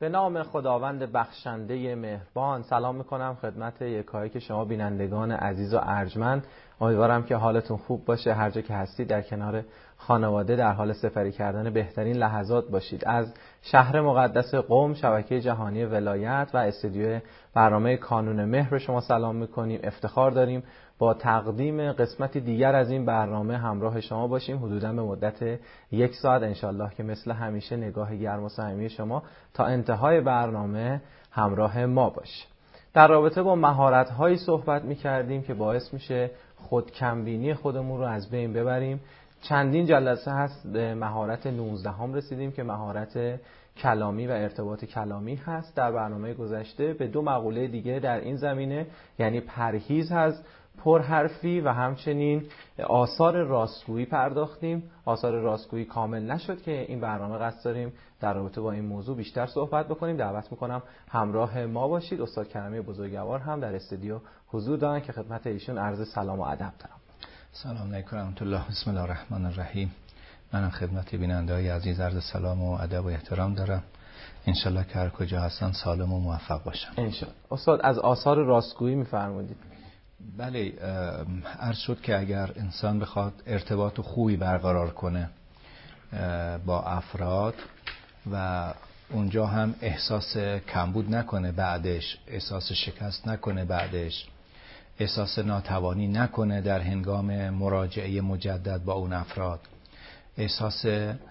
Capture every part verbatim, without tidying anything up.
به نام خداوند بخشنده مهربان. سلام میکنم خدمت یکایی که شما بینندگان عزیز و ارجمند. امیدوارم که حالتون خوب باشه، هر جا که هستید در کنار خانواده در حال سپری کردن بهترین لحظات باشید. از شهر مقدس قم، شبکه جهانی ولایت و استودیو برنامه کانون مهر به شما سلام میکنیم. افتخار داریم با تقدیم قسمتی دیگر از این برنامه همراه شما باشیم، حدوداً به مدت یک ساعت انشالله، که مثل همیشه نگاه گرم و صمیمی شما تا انتهای برنامه همراه ما باشه. در رابطه با مهارت‌هایی صحبت می‌کردیم که باعث میشه خود کمبینی خودمون رو از بین ببریم. چندین جلسه هست به مهارت نوزدهم رسیدیم که مهارت کلامی و ارتباط کلامی هست. در برنامه گذشته به دو مقوله دیگه در این زمینه، یعنی پرهیز از پرحرفی و همچنین آثار راستگویی پرداختیم. آثار راستگویی کامل نشد که این برنامه قصد داریم در رابطه با این موضوع بیشتر صحبت بکنیم. دعوت میکنم همراه ما باشید. استاد کرمی بزرگوار هم در استودیو حضور دارن که خدمت ایشون عرض سلام و ادب دارم. سلام علیکم و رحمت الله. بسم الله الرحمن الرحیم. منم خدمت بیننده‌های عزیز عرض سلام و ادب و احترام دارم. انشالله که هر کجا هستن سالم و موفق باشن انشالله. استاد از آثار راستگویی میفرمودید. بله، عرض شد که اگر انسان بخواد ارتباط خوبی برقرار کنه با افراد و اونجا هم احساس کمبود نکنه، بعدش احساس شکست نکنه، بعدش احساس ناتوانی نکنه در هنگام مراجعه مجدد با اون افراد، احساس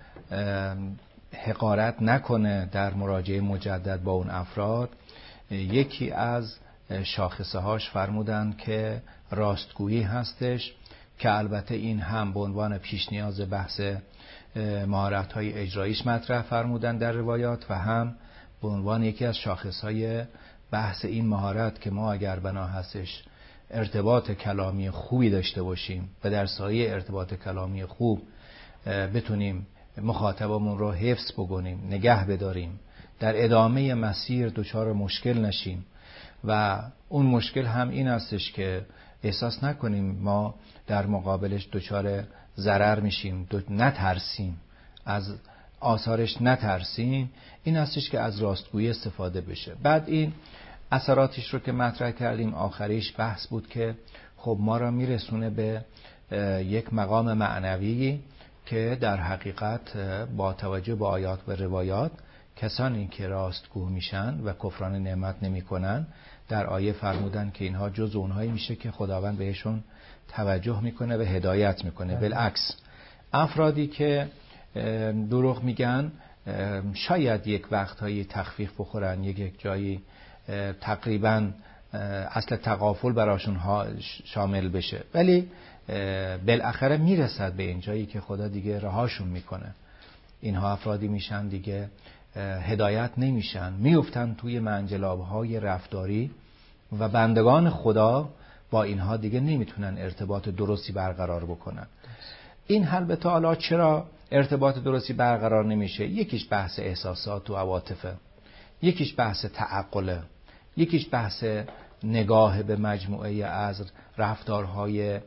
حقارت نکنه در مراجعه مجدد با اون افراد، یکی از شاخصه هاش فرمودن که راستگویی هستش، که البته این هم به عنوان پیش نیاز بحث مهارت های اجراییش مطرح فرمودن در روایات، و هم به عنوان یکی از شاخص های بحث این مهارت که ما اگر بنا هستش ارتباط کلامی خوبی داشته باشیم و در سایه ارتباط کلامی خوب بتونیم مخاطبمون رو حفظ بکنیم، نگه بداریم، در ادامه مسیر دچار مشکل نشیم و اون مشکل هم این هستش که احساس نکنیم ما در مقابلش دچار ضرر میشیم، نترسیم، از آثارش نترسیم، این هستش که از راستگویی استفاده بشه. بعد این اثراتش رو که مطرح کردیم، آخریش بحث بود که خب ما را میرسونه به یک مقام معنوی که در حقیقت با توجه به آیات و روایات کسانی که راستگو میشن و کفران نعمت نمی کنن، در آیه فرمودن که اینها جز اونهایی میشه که خداوند بهشون توجه میکنه و هدایت میکنه. بالعکس افرادی که دروغ میگن شاید یک وقتهایی تخفیف بخورن، یک یک جایی تقریبا اصل تغافل براشون شامل بشه، ولی بالاخره میرسد به این جایی که خدا دیگه رهاشون میکنه. اینها افرادی میشن دیگه هدایت نمیشن، میفتن توی منجلابهای رفتاری و بندگان خدا با اینها دیگه نمیتونن ارتباط درستی برقرار بکنن. این حل به تعالی چرا ارتباط درستی برقرار نمیشه؟ یکیش بحث احساسات و عواطفه، یکیش بحث تعقله، یکیش بحث نگاه به مجموعه از رفتارهای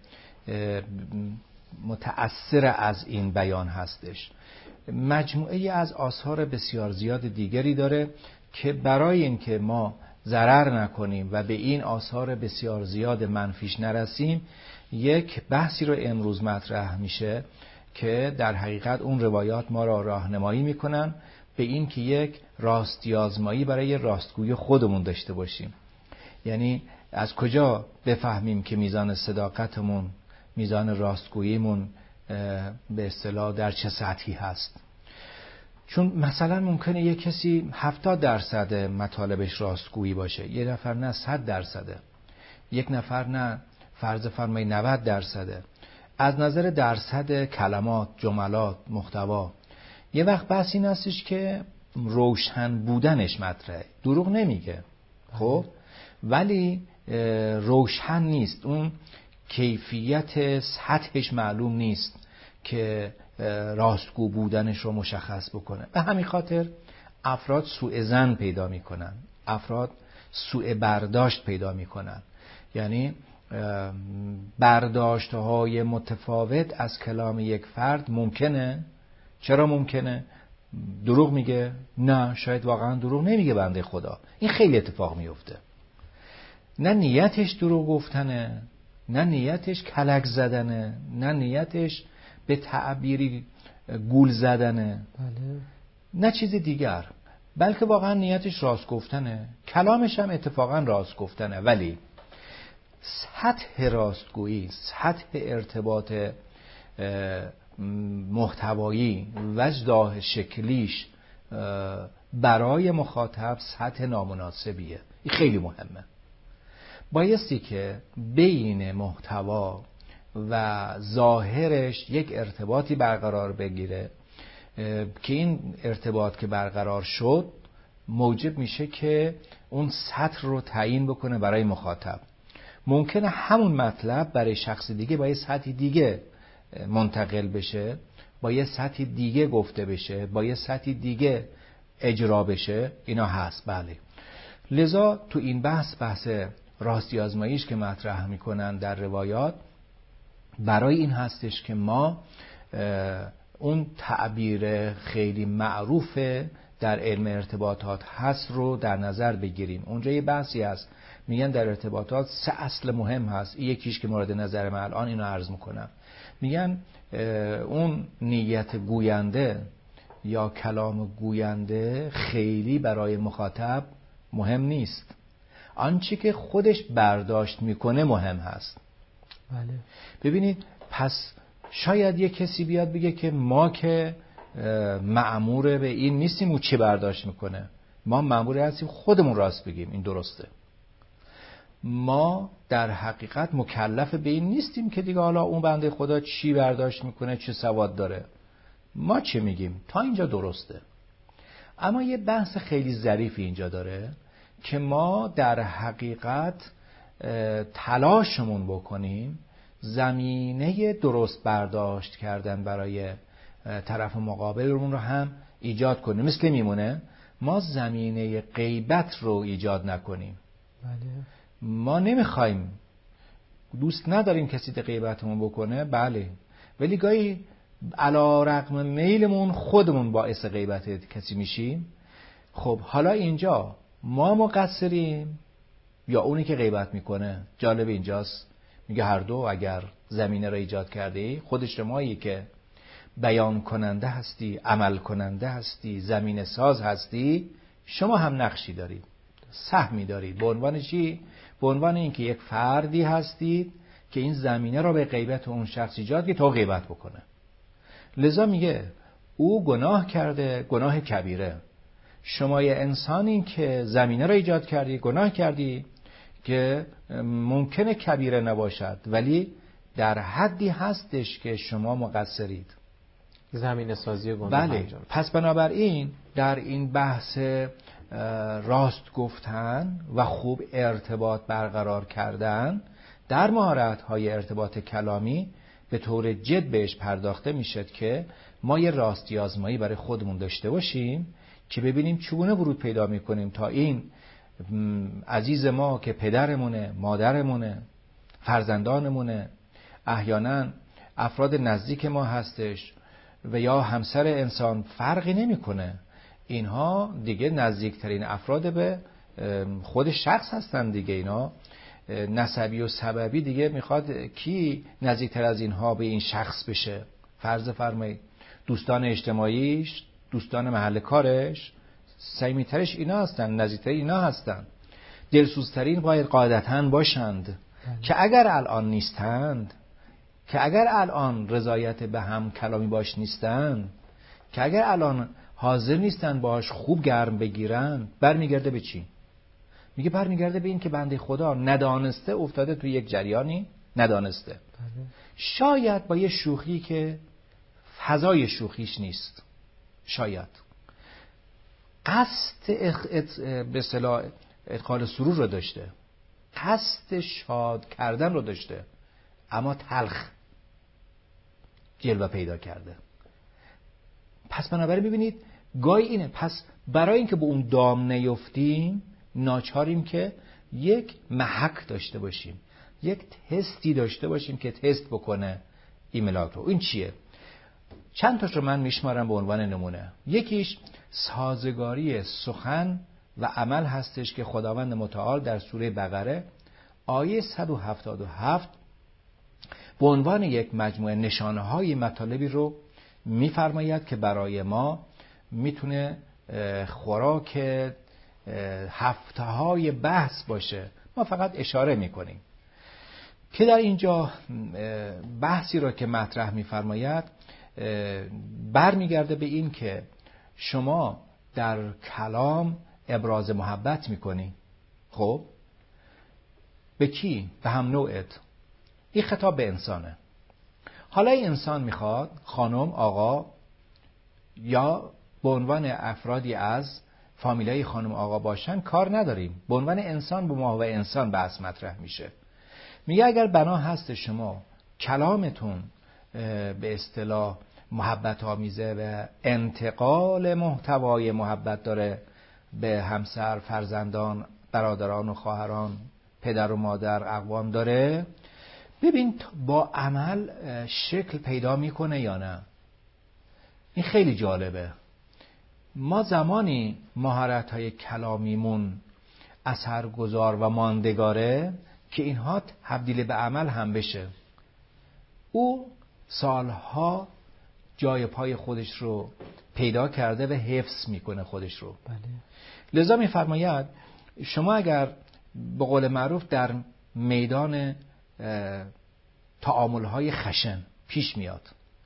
متأثر از این بیان هستش. مجموعه از آثار بسیار زیاد دیگری داره که برای اینکه ما ضرر نکنیم و به این آثار بسیار زیاد منفیش نرسیم، یک بحثی رو امروز مطرح میشه که در حقیقت اون روایات ما را راهنمایی میکنن به این که یک راستیازمایی برای راستگویی خودمون داشته باشیم. یعنی از کجا بفهمیم که میزان صداقتمون، میزان راستگوییمون به اصطلاح در چه سطحی هست؟ چون مثلا ممکنه یک کسی هفتاد درصد مطالبش راستگویی باشه، یک نفر نه صد درصده، یک نفر نه فرض فرمایی نود درصده. از نظر درصد کلمات، جملات، محتوا، یه وقت بحث این هستش که روشن بودنش مطرحه. دروغ نمیگه خب، ولی روشن نیست، اون کیفیت سطحش معلوم نیست که راستگو بودنش رو مشخص بکنه. به همین خاطر افراد سوء ظن پیدا میکنن، افراد سوء برداشت پیدا میکنن، یعنی برداشت‌های متفاوت از کلام یک فرد ممکنه. چرا ممکنه؟ دروغ میگه؟ نه، شاید واقعا دروغ نمیگه بنده خدا. این خیلی اتفاق میفته. نه نیتش دروغ گفتنه، نه نیتش کلک زدنه، نه نیتش به تعبیری گول زدنه، بله. نه چیز دیگر، بلکه واقعا نیتش راست گفتنه، کلامش هم اتفاقا راست گفتنه، ولی سطح راستگویی، سطح ارتباط محتوایی، وجدان شکلیش برای مخاطب سطح نامناسبیه. این خیلی مهمه. بایستی که بین محتوا و ظاهرش یک ارتباطی برقرار بگیره که این ارتباط که برقرار شد موجب میشه که اون سطح رو تعیین بکنه برای مخاطب. ممکنه همون مطلب برای شخص دیگه با یه سطح دیگه منتقل بشه، با یه سطح دیگه گفته بشه، با یه سطح دیگه اجرا بشه. اینا هست، بله. لذا تو این بحث بحث راستی آزماییش که مطرح میکنن در روایات، برای این هستش که ما اون تعبیر خیلی معروف در علم ارتباطات هست رو در نظر بگیریم. اونجا یه بحثی هست، میگن در ارتباطات سه اصل مهم هست. یکیش که مورد نظر من الان اینو عرض میکنم، میگن اون نیت گوینده یا کلام گوینده خیلی برای مخاطب مهم نیست، آنچه که خودش برداشت میکنه مهم هست. بله. ببینید، پس شاید یه کسی بیاد بگه که ما که مأمور به این نیستیم او چه برداشت میکنه، ما مأمور هستیم خودمون راست بگیم. این درسته. ما در حقیقت مکلف به این نیستیم که دیگه حالا اون بنده خدا چی برداشت میکنه، چه سواد داره، ما چه میگیم. تا اینجا درسته. اما یه بحث خیلی ظریفی اینجا داره که ما در حقیقت تلاشمون بکنیم زمینه درست برداشت کردن برای طرف مقابلمون رو هم ایجاد کنیم. مثل میمونه ما زمینه غیبت رو ایجاد نکنیم. بله. ما نمیخوایم، دوست نداریم کسی ده غیبتمون بکنه، بله، ولی گاهی علی رغم میلمون خودمون باعث غیبت کسی میشیم. خب حالا اینجا ما مقصریم یا اونی که غیبت میکنه؟ جالب اینجاست، میگه هر دو. اگر زمینه را ایجاد کرده ای، خود شمایی که بیان کننده هستی، عمل کننده هستی، زمینه ساز هستی، شما هم نقشی دارید، سهمی دارید. به عنوان چی؟ به عنوان اینکه یک فردی هستید که این زمینه را به غیبت اون شخص ایجاد که تا غیبت بکنه. لذا میگه او گناه کرده، گناه کبیره. شما یه انسانی که زمینه را ایجاد کردی، گناه کردی که ممکنه کبیره نباشد، ولی در حدی هستش که شما مقصرید. زمینه سازی و گناه. بله. پس بنابراین در این بحث راست گفتن و خوب ارتباط برقرار کردن در مهارت‌های ارتباط کلامی به طور جد بهش پرداخته میشد که ما یه راستی آزمایی برای خودمون داشته باشیم که ببینیم چگونه ورود پیدا میکنیم تا این عزیز ما که پدرمونه، مادرمونه، فرزندانمونه، احیانا افراد نزدیک ما هستش و یا همسر انسان، فرقی نمیکنه. اینها دیگه نزدیکترین افراد به خود شخص هستن دیگه. اینا نسبی و سببی دیگه میخواد کی نزدیکتر از اینها به این شخص بشه؟ فرض فرمایید دوستان اجتماعیش، دوستان محل کارش، صمیمی‌ترش اینا هستن، نزدیکتر اینا هستن، دلسوزترین باید قاعدتاً باشند. بله. که اگر الان نیستند، که اگر الان رضایت به هم کلامی باش نیستند، که اگر الان حاضر نیستن باش خوب گرم بگیرن، برمیگرده به چی؟ میگه برمیگرده به این که بنده خدا ندانسته افتاده توی یک جریانی، ندانسته. بله. شاید با یه شوخی که فضای شوخیش نیست، شاید قصد اخ... ات... به اصطلاح ادخال سرور رو داشته، قصد شاد کردن رو داشته، اما تلخ جلوه پیدا کرده. پس بنابراین ببینید گاهی اینه. پس برای اینکه به اون دام نیفتیم ناچاریم که یک محک داشته باشیم، یک تستی داشته باشیم که تست بکنه ایمیلات رو. این چیه؟ چند تاش رو من میشمارم به عنوان نمونه. یکیش سازگاری سخن و عمل هستش که خداوند متعال در سوره بقره آیه صد و هفتاد و هفت به عنوان یک مجموعه نشانه‌های مطالبی رو میفرماید که برای ما میتونه خوراک هفته‌های بحث باشه. ما فقط اشاره میکنیم که در اینجا بحثی را که مطرح میفرماید برمیگرده به این که شما در کلام ابراز محبت میکنی. خب به کی؟ به هم نوعت. این خطاب به انسانه. حالا این انسان میخواد خانم، آقا یا به عنوان افرادی از فامیلای خانم آقا باشن کار نداریم. به عنوان انسان به ما و انسان بحث مطرح میشه. میگه اگر بنا هست شما کلامتون به اصطلاح محبت آمیزه و انتقال محتوای محبت داره به همسر، فرزندان، برادران و خواهران، پدر و مادر، اقوام داره، ببین با عمل شکل پیدا میکنه یا نه. این خیلی جالبه. ما زمانی مهارت‌های کلامیمون اثرگذار و ماندگاره که اینها تبدیل به عمل هم بشه. او سالها جای پای خودش رو پیدا کرده و حفظ میکنه خودش رو. بله. لذا میفرماید شما اگر به قول معروف در میدان تعامل‌های خشن پیش میاد،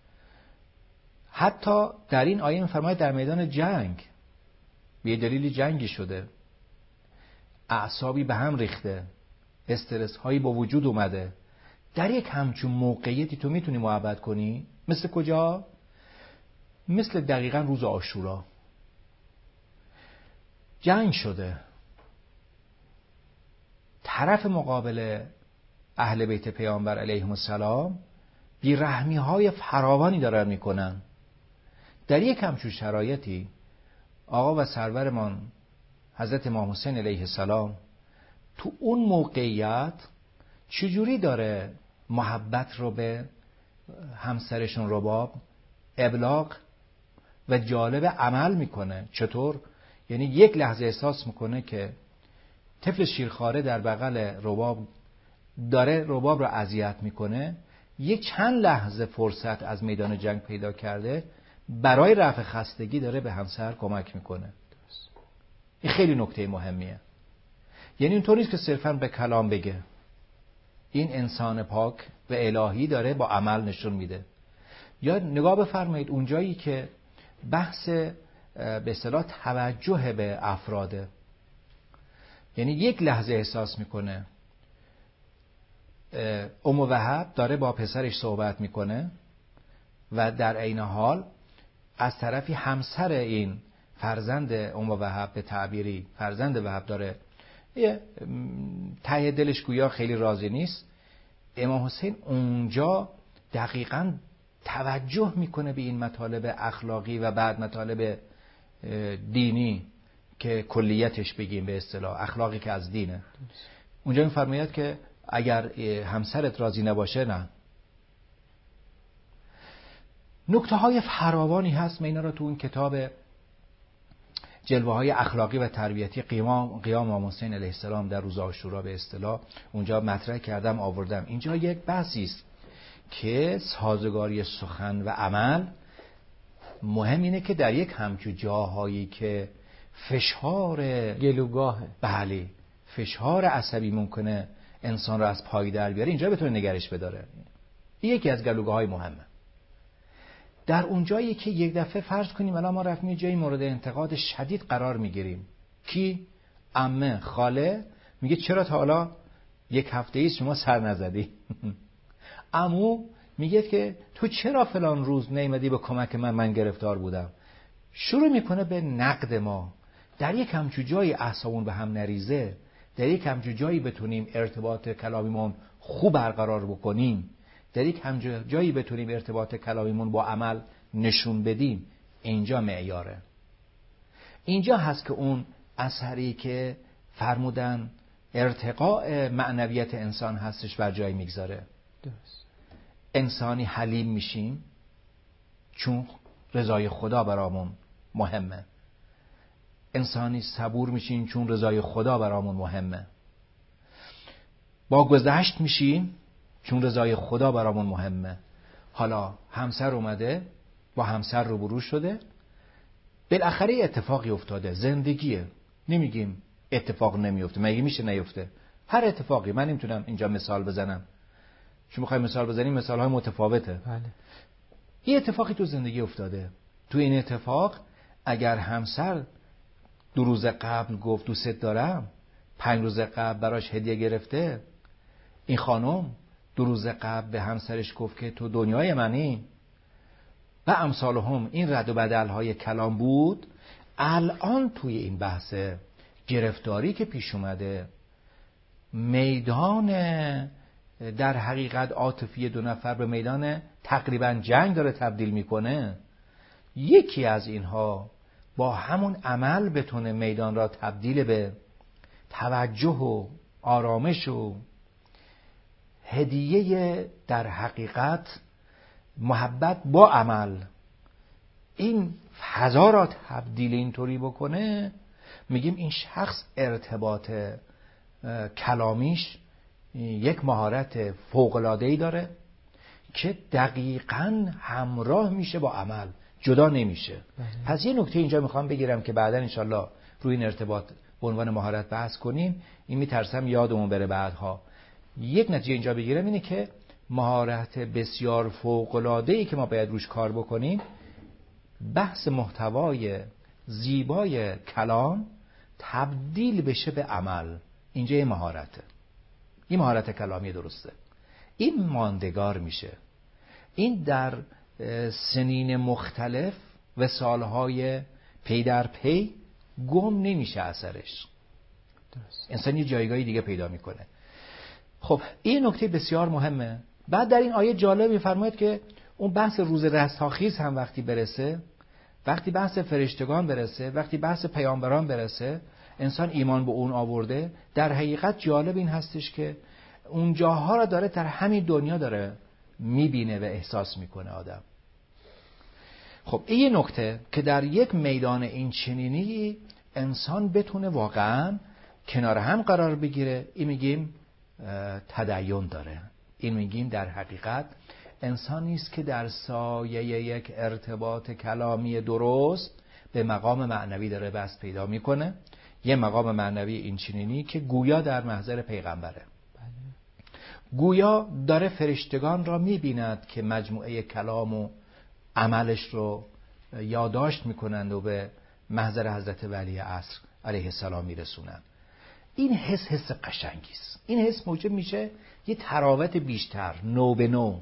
حتی در این آیه میفرماید در میدان جنگ به دلیل جنگی شده، اعصابی به هم ریخته، استرس هایی با وجود اومده، در یک همچون موقعیتی تو میتونی محبت کنی؟ مثل کجا؟ مثل دقیقاً روز عاشورا. جنگ شده، طرف مقابل اهل بیت پیامبر علیهم السلام بی‌رحمی های فراوانی دارن میکنن. در یک همچون شرایطی آقا و سرورمان حضرت امام حسین علیه السلام تو اون موقعیت چجوری داره محبت رو به همسرشون رباب ابلاغ و جالب عمل میکنه؟ چطور؟ یعنی یک لحظه احساس میکنه که طفل شیرخواره در بغل رباب داره رباب رو اذیت میکنه، یک چند لحظه فرصت از میدان جنگ پیدا کرده، برای رفع خستگی داره به همسر کمک میکنه. این خیلی نکته مهمیه. یعنی اینطور نیست که صرفاً به کلام بگه. این انسان پاک و الهی داره با عمل نشون میده. یا نگاه بفرمایید اونجایی که بحث به اصطلاح توجه به افراده، یعنی یک لحظه احساس میکنه ام وهب داره با پسرش صحبت میکنه و در عین حال از طرفی همسر این فرزند ام وهب به تعبیری فرزند وهب داره یه ته دلش گویا خیلی راضی نیست. امام حسین اونجا دقیقاً توجه میکنه به این مطالب اخلاقی و بعد مطالب دینی که کلیتش بگیم به اصطلاح اخلاقی که از دینه. اونجا میفرماید که اگر همسرت راضی نباشه نه. نکته های فراوانی هست. من اینا رو تو اون کتاب جلوه های اخلاقی و تربیتی قیام قیام امام حسین علیه السلام در روز عاشورا به اصطلاح اونجا مطرح کردم آوردم. اینجا یک بحثی است که سازگاری سخن و عمل مهم اینه که در یک همچون جاهایی که فشار گلوگاهه، بله فشار عصبی ممکنه انسان رو از پای در بیاره، اینجا بتونه نگرش بداره. این یکی از گلوگاه‌های مهمه. در اونجایی که یک دفعه فرض کنیم الان ما رفتیم جایی مورد انتقاد شدید قرار میگیریم، کی؟ عمه، خاله میگه چرا تا حالا یک هفته ای شما سر نزدی؟ عمو میگه که تو چرا فلان روز نیومدی به کمک من من گرفتار بودم. شروع میکنه به نقد ما. در یک همچون جایی اعصابمون به هم نریزه، در یک همچون جایی بتونیم ارتباط کلامیمون خوب برقرار بکنیم، در یک همچون جایی بتونیم ارتباط کلامیمون با عمل نشون بدیم، اینجا معیاره. اینجا هست که اون اثری که فرمودن ارتقاء معنویت انسان هستش بر جای میگذاره. انسانی حلیم میشیم چون رضای خدا برامون مهمه. انسانی صبور میشیم چون رضای خدا برامون مهمه. با گذشت میشیم چون رضای خدا برامون مهمه. حالا همسر اومده، با همسر روبرو شده، بالاخره اتفاقی افتاده، زندگیه، نمیگیم اتفاق نمیفته، مگه میشه نیفته؟ هر اتفاقی، من نمیتونم اینجا مثال بزنم، چون میخوایم مثال بزنیم مثال های متفاوته. بله. یه اتفاقی تو زندگی افتاده، تو این اتفاق اگر همسر دو روز قبل گفت دوست دارم، پنج روز قبل براش هدیه گرفته، این خانم دو روز قبل به همسرش گفت که تو دنیای منی و امثال هم، این رد و بدل های کلام بود، الان توی این بحث گرفتاری که پیش اومده، میدان در حقیقت عاطفی دو نفر به میدان تقریبا جنگ داره تبدیل میکنه. یکی از اینها با همون عمل بتونه میدان را تبدیل به توجه و آرامش و هدیه در حقیقت محبت با عمل، این فضا را تبدیل اینطوری بکنه، میگیم این شخص ارتباط کلامیش یک مهارت فوق‌العاده‌ای داره که دقیقاً همراه میشه با عمل، جدا نمیشه. بله. پس یه نکته اینجا میخوام بگیرم که بعداً انشالله روی این ارتباط به عنوان مهارت بحث کنیم، این میترسم یادمون بره بعدها. یک نتیجه اینجا بگیرم اینه که مهارت بسیار فوق‌العاده‌ای که ما باید روش کار بکنیم، بحث محتوای زیبای کلام تبدیل بشه به عمل. اینجا یه مهارته، این مهارت کلامی درسته، این ماندگار میشه، این در سنین مختلف و سالهای پی در پی گم نمیشه اثرش، درست. انسان یه جایگاهی دیگه پیدا میکنه. خب این نکته بسیار مهمه. بعد در این آیه جالب میفرماید که اون بحث روز رستاخیز هم وقتی برسه، وقتی بحث فرشتگان برسه، وقتی بحث پیامبران برسه، انسان ایمان به اون آورده، در حقیقت جالب این هستش که اون جاها را داره در همین دنیا داره میبینه و احساس میکنه آدم. خب این یه نکته که در یک میدان این چنینی انسان بتونه واقعا کنار هم قرار بگیره، این میگیم تدین داره، این میگیم در حقیقت انسانی است که در سایه یک ارتباط کلامی درست به مقام معنوی داره بس پیدا میکنه. یه مقام معنوی این چنینی که گویا در محضر پیغمبره، بله. گویا داره فرشتگان را میبیند که مجموعه کلام و عملش رو یادداشت میکنند و به محضر حضرت ولی عصر علیه السلام میرسونند. این حس حس قشنگی است. این حس موجب میشه یه تراوت بیشتر، نو به نو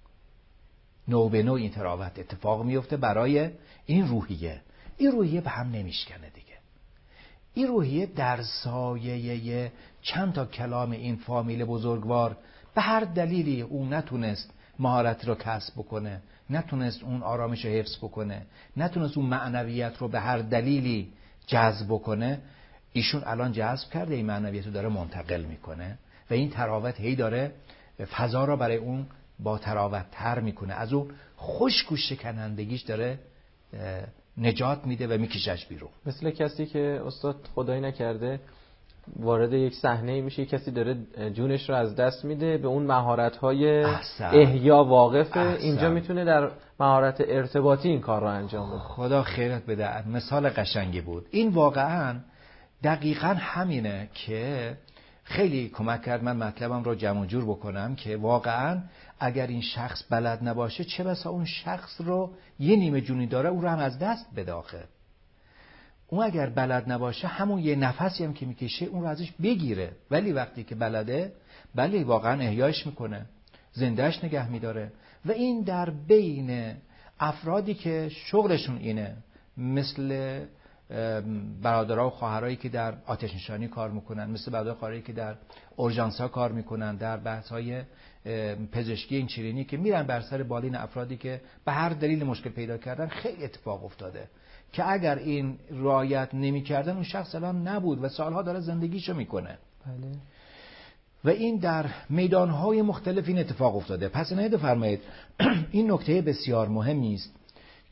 نو به نو این تراوت اتفاق میفته برای این روحیه. این روحیه به هم نمیشکنه دیگه. این روحیه در سایه چند تا کلام این فامیل بزرگوار به هر دلیلی اون نتونست مهارت رو کسب بکنه، نتونست اون آرامش رو حفظ بکنه، نتونست اون معنویت رو به هر دلیلی جذب بکنه، ایشون الان جذب کرده، این معنویت رو داره منتقل میکنه و این تراوت هی داره فضا را برای اون با تراوت تر میکنه، از اون خشک و شکنندگیش داره نجات میده و میکشش بیرون. مثل کسی که استاد خدایی نکرده وارد یک صحنه میشه، کسی داره جونش رو از دست میده، به اون مهارت‌های احیا واقفه، احسن. اینجا میتونه در مهارت ارتباطی این کار رو انجام بده. خدا خیرت بده، مثال قشنگی بود. این واقعا دقیقاً همینه که خیلی کمک کرد من مطلبم رو جمع جور بکنم که واقعاً اگر این شخص بلد نباشه، چه بسا اون شخص رو یه نیمه جونی داره اون رو هم از دست بده. آخه اون اگر بلد نباشه همون یه نفسی هم که میکشه اون رو ازش بگیره، ولی وقتی که بلده، بله واقعاً احیاش میکنه، زندهش نگه میداره. و این در بین افرادی که شغلشون اینه، مثل برادرها و خواهرایی که در آتش نشانی کار میکنن، مثل برادرها و خواهرایی که در اورژانس‌ها کار میکنن، در بحث‌های پزشکی این چیرینی که میرن بر سر بالین افرادی که به هر دلیل مشکل پیدا کردن، خیلی اتفاق افتاده که اگر این رعایت نمی‌کردن اون شخص الان نبود و سالها داره زندگیشو میکنه. بله. و این در میدان‌های مختلف این اتفاق افتاده. پس اینو فرمایید این نکته بسیار مهمی است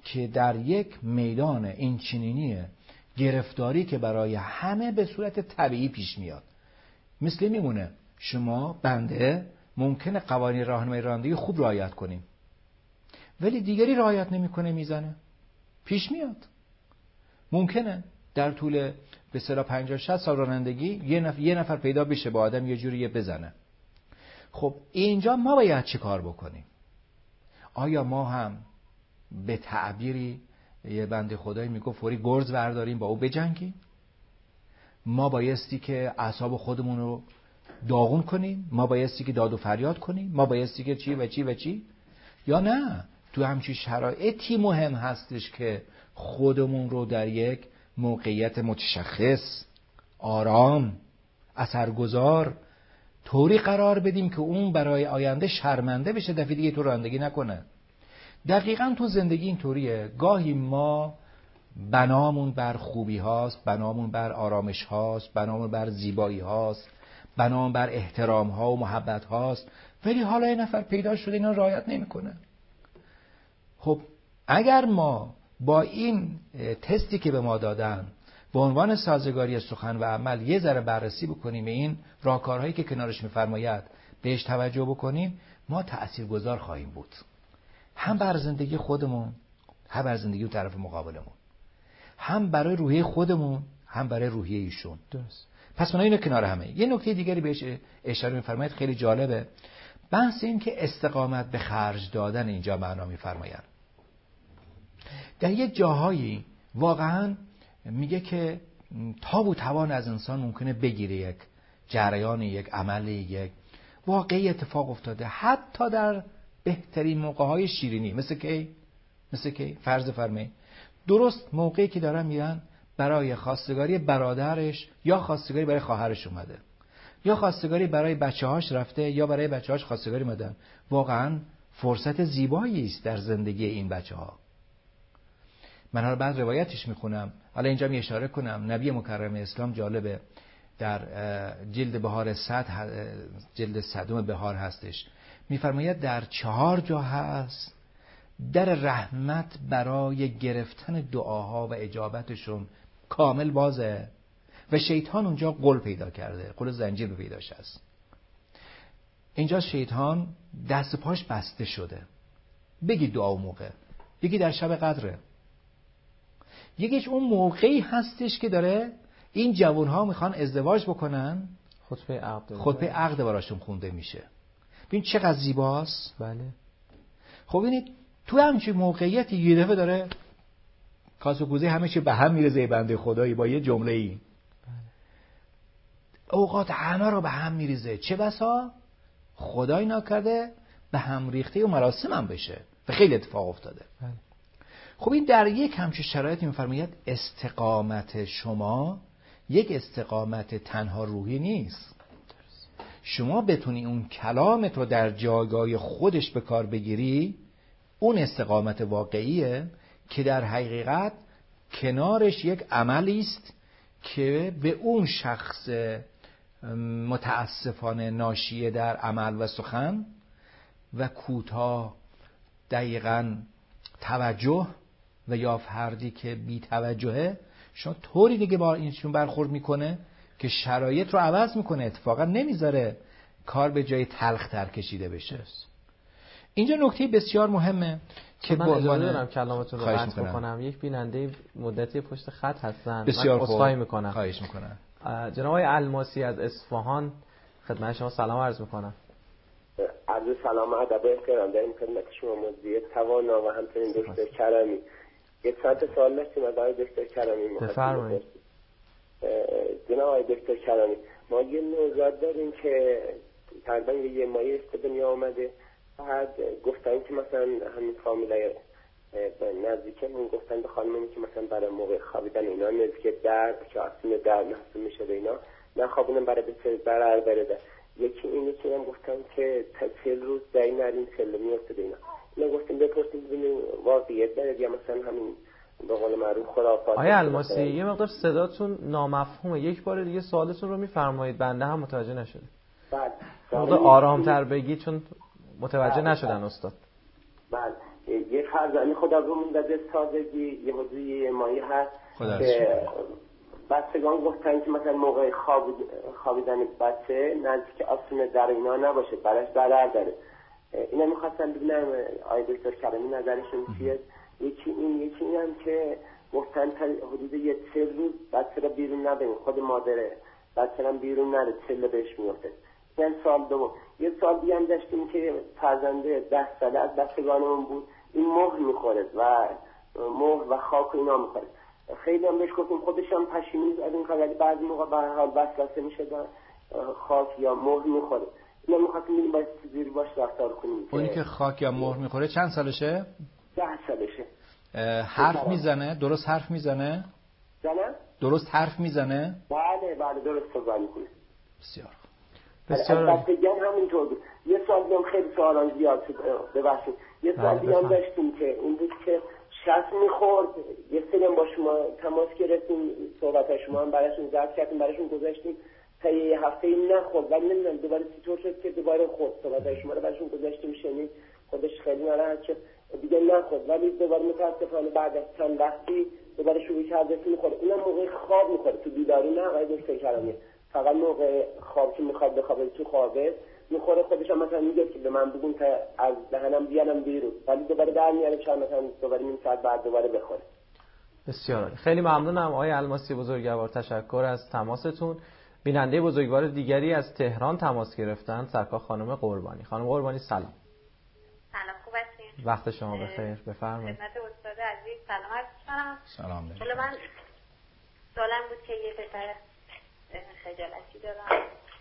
که در یک میدان این چنینی گرفتاری که برای همه به صورت طبیعی پیش میاد، مثل میمونه شما بنده ممکنه قوانین راهنمایی رانندگی خوب رعایت کنیم ولی دیگری رعایت نمیکنه میزنه، پیش میاد. ممکنه در طول به اصطلاح پنجاه شصت سال رانندگی یه نفر یه نفر پیدا بشه با آدم یه جوری بزنه. خب اینجا ما باید چی کار بکنیم؟ آیا ما هم به تعبیری یه بنده خدایی میگه فوری گرز برداریم با او بجنگیم؟ ما بایستی که اعصاب خودمون رو داغون کنیم؟ ما بایستی که داد و فریاد کنیم؟ ما بایستی که چی و چی و چی؟ یا نه تو همچین شرایطی مهم هستش که خودمون رو در یک موقعیت متشخص، آرام، اثرگذار طوری قرار بدیم که اون برای آینده شرمنده بشه، دفعه دیگه تو رانندگی نکنه. دقیقاً تو زندگی اینطوریه. گاهی ما بنامون بر خوبی هاست، بنامون بر آرامش هاست، بنامون بر زیبایی هاست، بنامون بر احترام ها و محبت هاست، ولی حالا یه نفر پیدا شده اینا رعایت نمیکنه. خب اگر ما با این تستی که به ما دادن به عنوان سازگاری سخن و عمل یه ذره بررسی بکنیم، این راهکارهایی که کنارش میفرماید بهش توجه بکنیم، ما تأثیرگذار خواهیم بود، هم بر زندگی خودمون، هم بر زندگی اون طرف مقابلمون، هم برای روحیه خودمون، هم برای روحیه ایشون. درست. پس اونا اینو کنار همه. یه نکته دیگری بهش اشاره می‌فرمایید خیلی جالبه، بحث این که استقامت به خرج دادن اینجا معنا می‌فرمایند. در یک جاهایی واقعاً میگه که تاب و توان از انسان ممکنه بگیره، یک جریان، یک عمل، یک واقعی اتفاق افتاده حتی در بهترین موقع‌های شیرینی. مثل کی؟ مثل کی؟ فرض فرمایید درست موقعی که دارن میرن برای خواستگاری برادرش یا خواستگاری برای خواهرش اومده یا خواستگاری برای بچه‌هاش رفته یا برای بچه‌هاش خواستگاری اومدن، واقعاً فرصت زیبایی است در زندگی این بچه‌ها. من حالا بعد روایتش میخونم، حالا اینجا می اشاره کنم نبی مکرم اسلام جالبه در جلد بهار صد، جلد صدم بهار هستش، میفرماید در چهار جا هست در رحمت برای گرفتن دعاها و اجابتشون کامل بازه و شیطان اونجا قل پیدا کرده، قل زنجیر به پیداش هست. اینجا شیطان دست پاش بسته شده. بگی دعا موقع، یکی در شب قدره، یکیش اون موقعی هستش که داره این جوانها میخوان ازدواج بکنن، خطبه عقد خطبه عقد براشون خونده میشه. ببین چقدر زیباست. بله. خب ببینید تو همچین موقعیتی یه دفعه داره کاس و کوزه همه چی به هم میرزه بنده خدایی با یه جمله ای. بله. اوقات همه رو به هم میریزه، چه بسا خدای ناکرده به هم ریخته و مراسم هم بشه و خیلی اتفاق افتاده. بله. خب این در یک همچین شرایطی میفرماید استقامت شما یک استقامت تنها روحی نیست. شما بتونی اون کلامت رو در جایگاه خودش به کار بگیری، اون استقامت واقعیه که در حقیقت کنارش یک عملی است که به اون شخص متاسفانه ناشیه در عمل و سخن و کوتاه دقیقاً توجه و یا فردی که بی توجهه، شما طوری دیگه با اینشون برخورد میکنه که شرایط رو عوض میکنه، اتفاقا نمیذاره کار به جای تلختر کشیده بشه. اینجا نکته بسیار مهمه که من اجازه دارم کلامتون رو قطع بکنم. یک بیننده مدتی پشت خط هستن، بسیار من عذرخواهی میکنم. خواهش میکنم. جناب آقای الماسی از اصفهان خدمت شما سلام عرض میکنم. عرض سلام و ادب و احترام داریم خدمت شما مجری توانا و همچنین دکتر کرمی. یک ساعت سوال داشتیم از آقای دکتر کرمی. بفرمایید. جناب آقای دکتر کرمی، ما یه نوزاد داریم که تقریبا یه ماهی است به دنیا آمده. بعد گفتن که مثلا همین فامیلای نزدیکمون گفتن به خانممون که مثلا برای موقع خوابیدن اینا نزدیک درد که آسین درد محسوب میشه به اینا نخوابونن برای بسیار برای برده. یکی اینی که هم گفتن که تا چهل روز در این نرین سلو میافتده اینا. اینا گفتیم بپرسیم ببینیم واقعیت داره یا مثلا همین به قول معروف خرافات. آیا الماسی یه مقدار صداتون نامفهومه، یک بار دیگه سوالتون رو میفرمایید، بنده هم متوجه نشده. بله. مقدار آرامتر بگید چون متوجه بله. نشدن استاد. بله. یه فرزند خدا بهمون داده سادگی، یه حضوری مایی هست که بچگان گفتن که مثلا موقع خواب خوابیدن بچه نزدیک آستین در اینا نباشه، براش ضرر داره. اینا میخواستم ببینم آقای دکتر کریمی نظرشون چیه. یکی این یکی این هم که گفتن تا حدود یه چهل روز بچه را بیرون نبریم، خود مادره بچه را بیرون نره، چله بهش میفته. یعنی سال دوم. یه سال دیگه هم داشتیم که فرزنده ده ساله از بچگانمون بود، این مهر میخوره و مهر و خاک و اینا میخوره. خیلی هم بهش گفتیم، خودش هم پشیمون از این کار، ولی بعضی موقع به هر حال وسوسه میشه خاک یا مهر میخوره. اینا میخواستیم این باید چیزی باش رفتار کنیم. اونی که خاک یا مهر میخوره چند سالشه؟ ده سالشه. حرف میزنه؟ درست حرف میزنه؟ زنه؟ درست حرف میزنه؟ بله بله درست صحبت میکنه. بسیار بسیار بچگی هم همینطور بود. یه سال دیگه خیلی سوالان زیاد شد، ببخشید. یه سال دیگه هم داشتیم که این بود که شست میخورد، یه سری با شما تماس گرفتیم، صحبت شما هم براشون ضبط کردیم، براشون گذاشتیم تا یه هفته این نخورد، ولی نمیدونم دوباره چطور شد که دوباره خورد. صحبت شما رو براشون گذاشتیم شنید، خودش خیلی ناراحت شد، دیگه نخورد، ولی دوباره متاسفانه بعد از چند وقتی دوباره شروع کرد میخوره. اونم موقع خواب میخوره، تو بیداری نه آقای دکتر کریمی، فقط موقع خواب که میخواد بخوابه تو خوابه میخوره. خودش هم مثلا میگه که به من بگون تا از دهنم بیارم بیرون، ولی دوباره برمیاره چند مثلا دوباره نیم ساعت بعد دوباره بخوره. بسیار عالی. خیلی ممنونم آقای الماسی بزرگوار، تشکر از تماستون. بیننده بزرگوار دیگری از تهران تماس گرفتن، سرکار خانم قربانی. خانم قربانی سلام. سلام، خوب هستین؟ وقت شما بخیر، بفرمایید. خدمت استاد عزیز سلام عرض می‌کنم. سلام دارم. حالا من سوالم بود که یه پسر خجالتی دارم،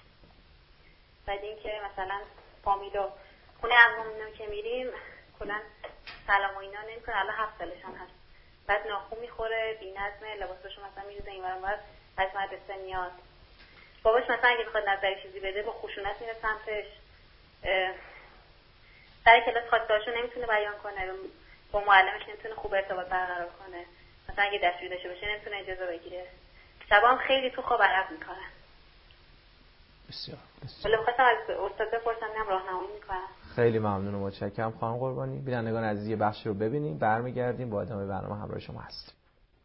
بعد اینکه مثلا فامیل و خونه عمومونم که میریم کلا سلام و اینا نمی‌کنه، الان هفت سالش هم هست، بعد ناخون میخوره، بی‌نظمه، لباساشو مثلا میریزه این ور اون ور، از مدرسه میاد، باباش مثلا اگه بخواد نظری چیزی بده با خشونت میره سمتش، سر کلاس خواسته‌هاشو نمیتونه بیان کنه، با معلمش نمیتونه خوب ارتباط برقرار کنه، مثلا اگه دستشویی داشته باشه نمیتونه اجازه بگیره، شبا هم خیلی تو خواب عرق میکنه. بسیار بسیار. ولی می‌خواستم از استاد بپرسم، اینم راهنمایی میکنم. خیلی ممنون و متشکرم خانم قربانی. بینندگان عزیز یه بخشی رو ببینیم، برمیگردیم با ادامه برنامه همراه شما هستیم.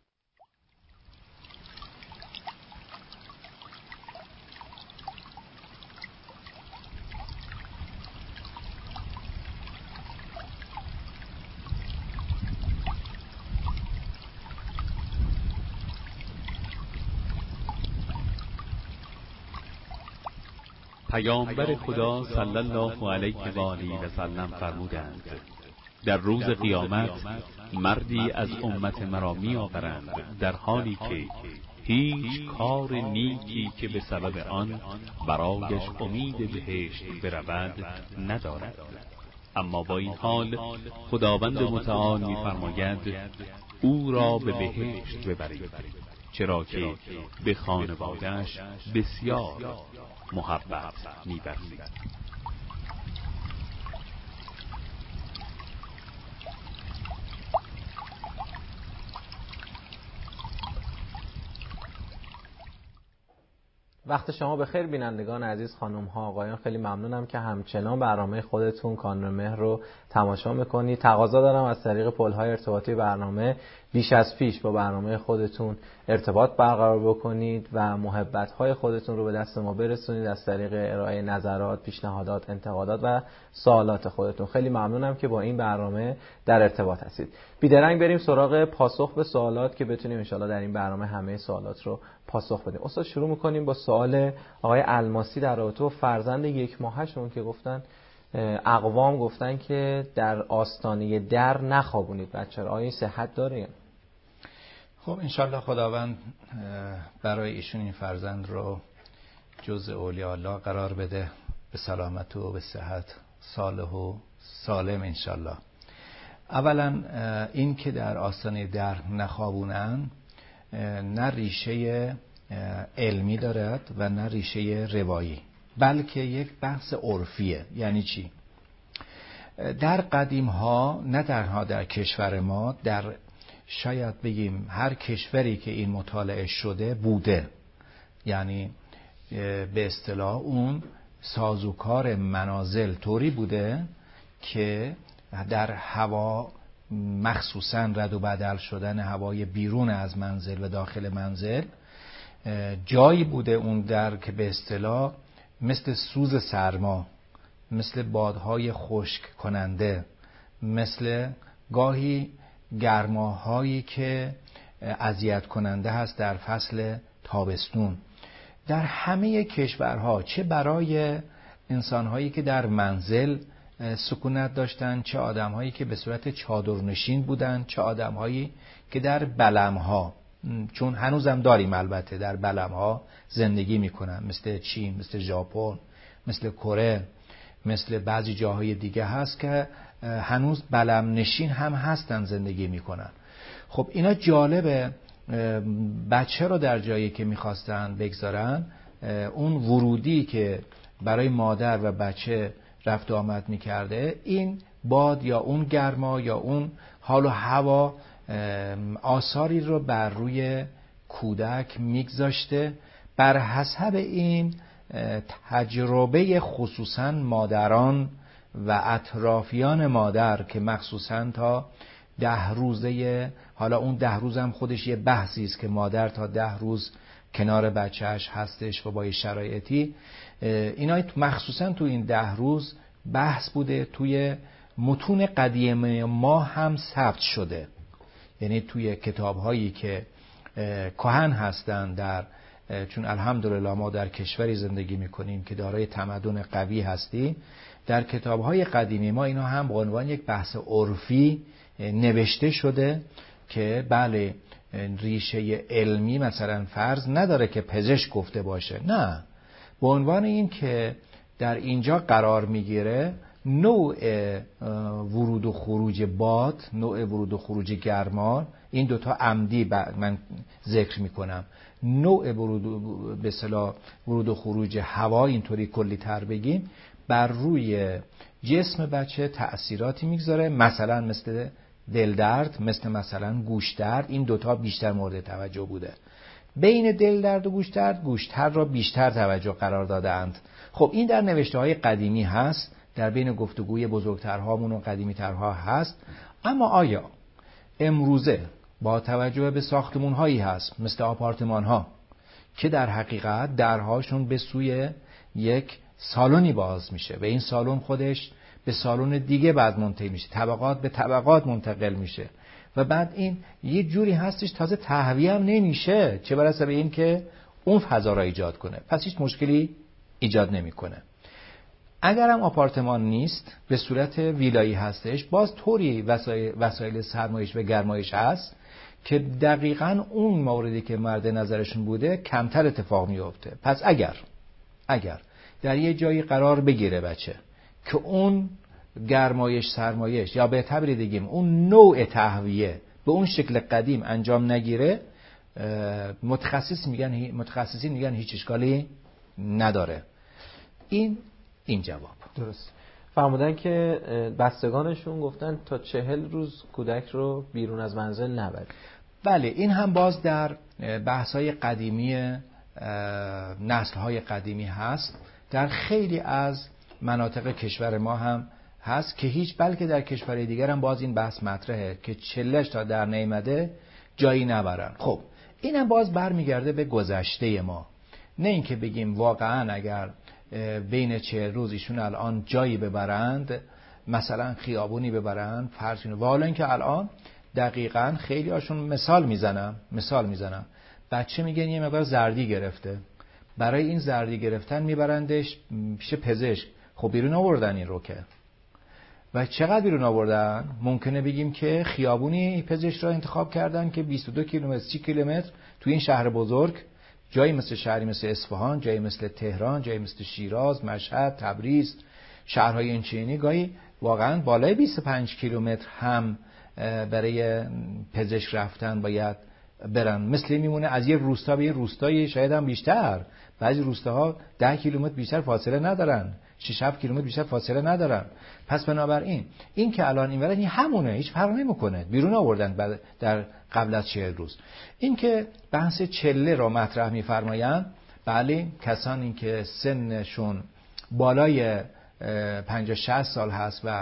پیامبر خدا صلی الله علیه و آله و سلم فرمودند در روز قیامت مردی از امت مرا می آورند در حالی که هیچ کار نیکی که به سبب آن برایش امید بهشت برود ندارد، اما با این حال خداوند متعال می فرماید او را به بهشت ببرید، چرا که به خانواده‌اش بسیار محبت می‌ورزید. وقت شما بخیر بینندگان عزیز، خانم ها آقایان، خیلی ممنونم که همچنان برنامه خودتون کانون مهر رو تماشا میکنید. تقاضا دارم از طریق پل‌های ارتباطی برنامه بیش از پیش با برنامه خودتون ارتباط برقرار بکنید و محبت‌های خودتون رو به دست ما برسونید از طریق ارائه نظرات، پیشنهادات، انتقادات و سوالات خودتون. خیلی ممنونم که با این برنامه در ارتباط هستید. بیدرنگ بریم سراغ پاسخ به سوالات که بتونیم ان شاءالله در این برنامه همه سوالات رو پاسخ بدیم. استاد شروع می‌کنیم با سوال آقای الماسی در رابطه با فرزند یک ماهه‌شون که گفتن اقوام گفتن که در آستانه در نخوابونید بچه رو. آیا این صحت داره؟ خب انشالله خداوند برای ایشون این فرزند رو جز اولیاء الله قرار بده، به سلامت و به صحت، صالح و سالم انشالله. اولا این که در آستانه در نخوابونن نه ریشه علمی دارد و نه ریشه روایی، بلکه یک بحث عرفیه. یعنی چی؟ در قدیم ها، نه تنها در کشور ما، در شاید بگیم هر کشوری که این مطالعه شده بوده، یعنی به اصطلاح اون سازوکار منازل طوری بوده که در هوا، مخصوصا رد و بدل شدن هوای بیرون از منزل و داخل منزل، جایی بوده اون در که به اصطلاح مثل سوز سرما، مثل بادهای خشک کننده، مثل گاهی گرماهایی که اذیت کننده هست در فصل تابستون، در همه کشورها، چه برای انسانهایی که در منزل سکونت داشتن، چه آدمهایی که به صورت چادرنشین بودن، چه آدمهایی که در بلمها، چون هنوزم داریم البته در بلمها زندگی میکنن، مثل چین، مثل ژاپن، مثل کره، مثل بعضی جاهای دیگه هست که هنوز بلم نشین هم هستن، زندگی میکنن. خب اینا جالبه، بچه رو در جایی که میخواستن بگذارن، اون ورودی که برای مادر و بچه رفت و آمد میکرده، این باد یا اون گرما یا اون حال و هوا آثاری رو بر روی کودک میگذاشته. بر حسب این تجربه خصوصا مادران و اطرافیان مادر که مخصوصا تا ده روزه، حالا اون ده روز هم خودش یه بحثی است که مادر تا ده روز کنار بچهش هستش و با یه شرایطی، اینا مخصوصا تو این ده روز بحث بوده، توی متون قدیمی ما هم ثبت شده، یعنی توی کتاب‌هایی که کهن هستن، در چون الحمدلله ما در کشوری زندگی میکنیم که دارای تمدن قوی هستیم، در کتاب‌های قدیمی ما اینا هم به عنوان یک بحث عرفی نوشته شده که بله ریشه علمی مثلا فرض نداره که پزشک گفته باشه، نه، به عنوان این که در اینجا قرار میگیره نوع ورود و خروج باد، نوع ورود و خروج گرما، این دوتا عمدی من ذکر میکنم، نوع ورود به اصطلاح ورود و خروج هوا، اینطوری کلی تر بگیم، بر روی جسم بچه تأثیراتی میگذاره، مثلا مثل دل درد، مثل مثلا گوش درد، این دوتا بیشتر مورد توجه بوده. بین دل درد و گوش درد، گوش درد را بیشتر توجه قرار دادند. خب این در نوشته های قدیمی هست، در بین گفتگوی بزرگترهامون و قدیمیترها هست. اما آیا امروزه با توجه به ساختمون هایی هست مثل آپارتمان ها که در حقیقت درهاشون به سوی یک سالنی باز میشه و این سالن خودش به سالن دیگه بعد منتهی میشه، طبقات به طبقات منتقل میشه و بعد این یه جوری هستش تازه تهویه هم نمیشه، چه برسه به این که اون فضا را ایجاد کنه، پس هیچ مشکلی ایجاد نمیکنه. اگر هم آپارتمان نیست، به صورت ویلایی هستش، باز طوری وسایل, وسایل سرمایش و گرمایش هست که دقیقاً اون موردی که مورد نظرشون بوده کمتر اتفاق میفته. پس اگر اگر در یه جایی قرار بگیره بچه که اون گرمایش سرمایش یا به تعبیر دیگه اون نوع تهویه به اون شکل قدیم انجام نگیره، متخصص میگن متخصصین میگن هیچ اشکالی نداره. این این جواب درست فرمودن که بستگانشون گفتن تا چهل روز کودک رو بیرون از منزل نبرید. بله، این هم باز در بحث‌های قدیمی نسل‌های قدیمی هست، در خیلی از مناطق کشور ما هم هست که هیچ، بلکه در کشورهای دیگر هم باز این بحث مطرحه که چلش تا در نیامده جایی نبرن. خب اینم باز برمیگرده به گذشته ما، نه اینکه بگیم واقعا اگر بین چهل روز ایشون الان جایی ببرند، مثلا خیابونی ببرند فرض کنید، والا اینکه الان دقیقاً خیلی هاشون مثال میزنم مثال میزنم بچه میگن یه مقدار زردی گرفته، برای این زردی گرفتن میبرندش پیش پزشک. خب بیرون آوردن این رو که، و چقدر بیرون آوردن؟ ممکنه بگیم که خیابونی پزشک را انتخاب کردن که بیست و دو کیلومتر سی کیلومتر توی این شهر بزرگ، جایی مثل شهری مثل اصفهان، جایی مثل تهران، جایی مثل شیراز، مشهد، تبریز، شهرهای اینچنینی گاهی واقعا بالای بیست و پنج کیلومتر هم برای پزشک رفتن باید برن. مثل میمونه از یه روستا به یه روستایی، شاید هم بیشتر، بعضی روستاها ده کیلومتر بیشتر فاصله ندارن، شش هفت کیلومتر بیشتر فاصله ندارن. پس بنابراین این که الان این ورن همونه، هیچ فرق نمیکنه، بیرون آوردن بعد در قبل از چهل روز. این که بحث چله را مطرح میفرمایند، بله کسانی این که سنشون بالای پنجاه شصت سال هست و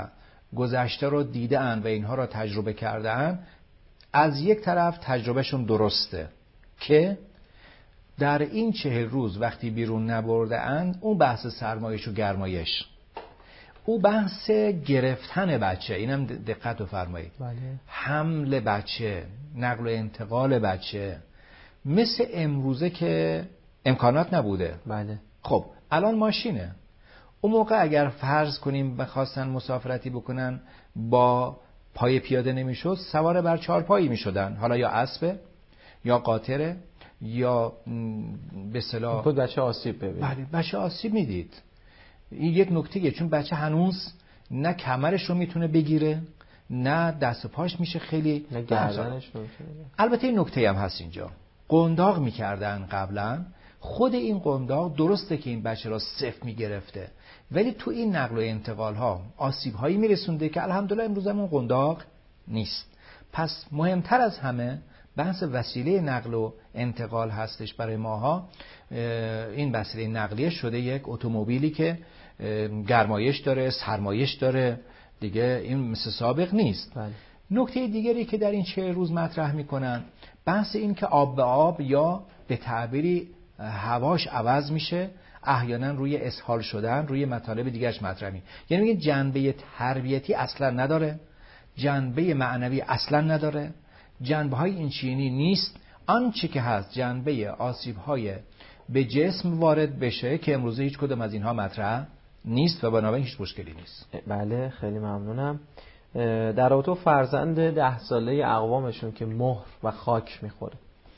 گذشته رو دیدن و اینها رو تجربه کردن، از یک طرف تجربهشون درسته که در این چهل روز وقتی بیرون نبرده اند، اون بحث سرمایش و گرمایش، اون بحث گرفتن بچه، اینم دقت بفرمایید، بله. حمل بچه، نقل و انتقال بچه، مثل امروزه که امکانات نبوده. بله. خب الان ماشینه. اون موقع اگر فرض کنیم بخواستن مسافرتی بکنن با پای پیاده نمیشد، سوار بر چهار پایی میشدن، حالا یا اسبه یا قاطره یا به اصطلاح خود بچه آسیب ببینید. بله بچه آسیب میدید. این یک نکته‌ایه، چون بچه هنوز نه کمرش رو میتونه بگیره، نه دست و پاش میشه خیلی، نه گردنش رو. البته این نکته هم هست اینجا، قنداق میکردن قبلا، خود این قنداق درسته که این بچه را صفر میگرفته، ولی تو این نقل و انتقال ها آسیب هایی میرسونده که الحمدلله امروز هم اون قنداق نیست. پس مهمتر از همه بحث وسیله نقل و انتقال هستش برای ماها. این وسیله نقلیه شده یک اتومبیلی که گرمایش داره، سرمایش داره، دیگه این مثل سابق نیست. بله. نکته دیگری که در این چه روز مطرح میکنن بحث این که آب به آب یا به تعبیری هواش عوض میشه، احیانا روی اسهال شدن، روی مطالب دیگرش مطرح می، یعنی میگه جنبه تربیتی اصلا نداره، جنبه معنوی اصلا نداره، جنبه های این چینی نیست. آنچه که هست جنبه آسیب های به جسم وارد بشه که امروزه هیچ کدوم از اینها مطرح نیست و بنابراین هیچ مشکلی نیست. بله خیلی ممنونم. در رابطه فرزند ده ساله اقوامشون که مهر و خاک میخوره،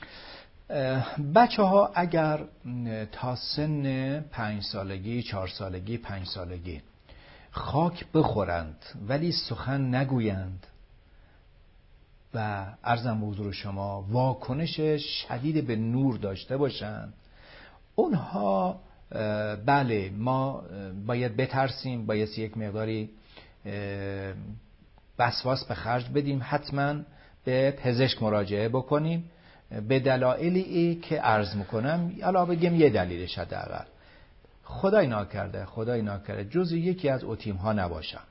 بچه ها اگر تا سن پنج سالگی، چهار سالگی، پنج سالگی خاک بخورند ولی سخن نگویند و عرضم به حضور شما واکنش شدید به نور داشته باشند، اونها بله ما باید بترسیم، باید یک مقداری وسواس به خرج بدیم، حتما به پزشک مراجعه بکنیم به دلایلی که عرض میکنم. علاوه بگیم یه دلیلش حداقل خدای ناکرده خدای ناکرده جز یکی از اوتیم ها نباشن.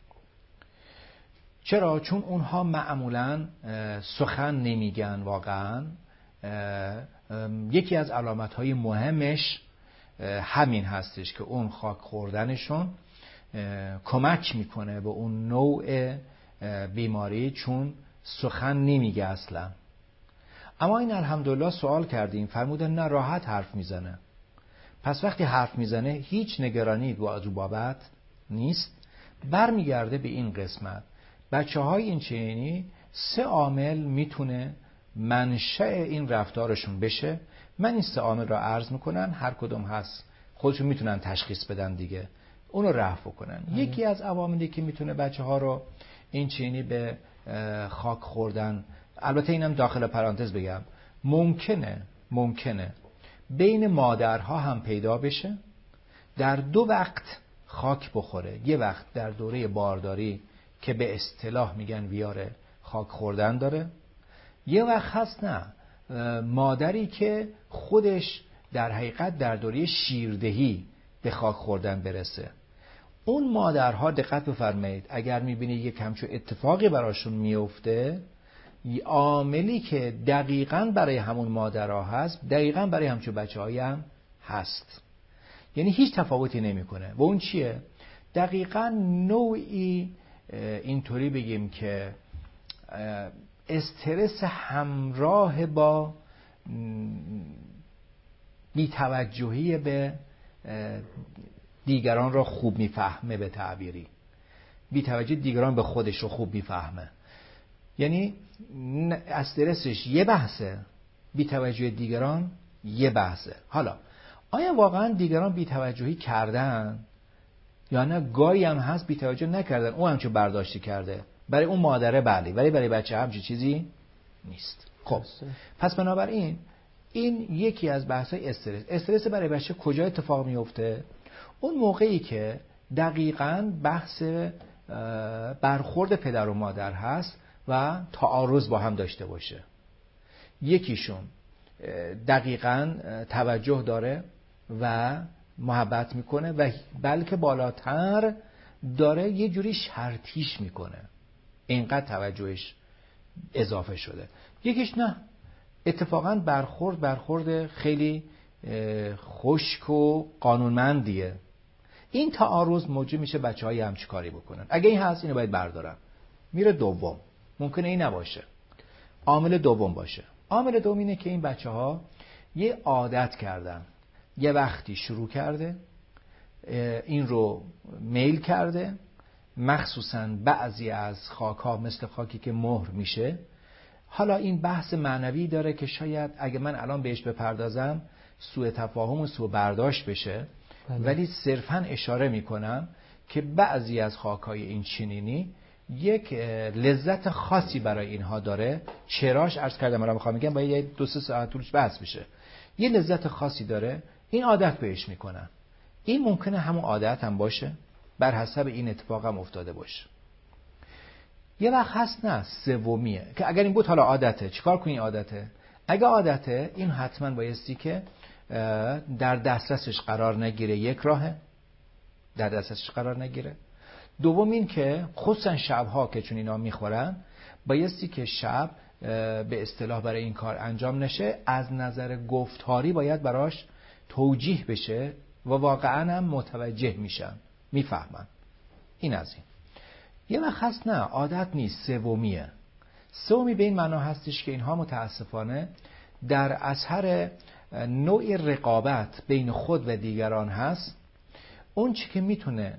چرا؟ چون اونها معمولا سخن نمیگن. واقعا یکی از علامت های مهمش همین هستش که اون خاک خوردنشون کمک میکنه به اون نوع بیماری، چون سخن نمیگه اصلا. اما این الحمدلله سوال کردیم فرمودن نه راحت حرف میزنه. پس وقتی حرف میزنه هیچ نگرانی رو بابت نیست. برمیگرده به این قسمت بچه های این چنینی سه عامل میتونه منشأ این رفتارشون بشه. من این سه عامل را عرض میکنم، هر کدوم هست خودشون میتونن تشخیص بدن دیگه، اونو رفع کنن. یکی از عواملی که میتونه بچه ها رو این چنینی به خاک خوردن، البته اینم داخل پرانتز بگم، ممکنه ممکنه بین مادرها هم پیدا بشه، در دو وقت خاک بخوره. یه وقت در دوره بارداری که به اصطلاح میگن ویار خاک خوردن داره، یه وقت هست نه مادری که خودش در حقیقت در دوره شیردهی به خاک خوردن برسه. اون مادرها دقت بفرمایید اگر میبینید یک همچون اتفاقی براشون میفته، عاملی که دقیقاً برای همون مادرها هست دقیقاً برای همچون بچه‌هایی هم هست، یعنی هیچ تفاوتی نمیکنه. و اون چیه؟ دقیقاً نوعی اینطوری بگیم که استرس همراه با بی‌توجهی به دیگران را خوب میفهمه، به تعبیری بی‌توجهی دیگران به خودش رو خوب میفهمه. یعنی استرسش یه بحثه، بی‌توجهی دیگران یه بحثه. حالا آیا واقعا دیگران بی‌توجهی کردن یا نه؟ گاهی هم هست بی‌توجهی نکردن، اون هم چه برداشتی کرده، برای اون مادره بله، ولی برای بچه هم چیزی نیست. خب پس بنابراین این یکی از بحث‌های استرس. استرس برای بچه کجا اتفاق میفته؟ اون موقعی که دقیقاً بحث برخورد پدر و مادر هست و تعارض با هم داشته باشه. یکیشون دقیقاً توجه داره و محبت میکنه و بلکه بالاتر داره یه جوری شرطیش میکنه، اینقدر توجهش اضافه شده. یکیش نه، اتفاقا برخورد برخورد خیلی خشک و قانونمندیه. این تعارض موجب میشه بچه‌ها هم چی کاری بکنن. اگه این هست اینو باید بردارن. میره دوم، ممکنه این نباشه، عامل دوم باشه. عامل دوم اینه که این بچه‌ها یه عادت کردن، یه وقتی شروع کرده این رو میل کرده، مخصوصا بعضی از خاک‌ها مثل خاکی که مهر میشه. حالا این بحث معنوی داره که شاید اگه من الان بهش بپردازم سوء تفاهم و سوء برداشت بشه، بله. ولی صرفاً اشاره میکنم که بعضی از خاک‌های این چنینی یک لذت خاصی برای اینها داره. چراش عرض کردم، الان میخوام میگم باید یه دو سه ساعت طولش بحث بشه. یه لذت خاصی داره، این عادت بهش میکنن. این ممکنه همون عادت هم باشه، بر حسب این اتفاق هم افتاده باشه. یه وقت هست نه، سومیه که اگر این بود حالا عادته، چیکار کنی عادته؟ اگه عادته، این حتما بایستی که در دسترسش قرار نگیره. یک راهه در دسترسش قرار نگیره. دوم این که خصوصا شبها که چون اینا میخورن، بایستی که شب به اصطلاح برای این کار انجام نشه. از نظر گفتاری باید براش توجیه بشه و واقعا هم متوجه میشن، میفهمن. این از این. یه وقت هست نه، عادت نیست، سومیه. سومی به این معنا هستش که اینها متاسفانه در اثر نوع رقابت بین خود و دیگران هست. اون چی که میتونه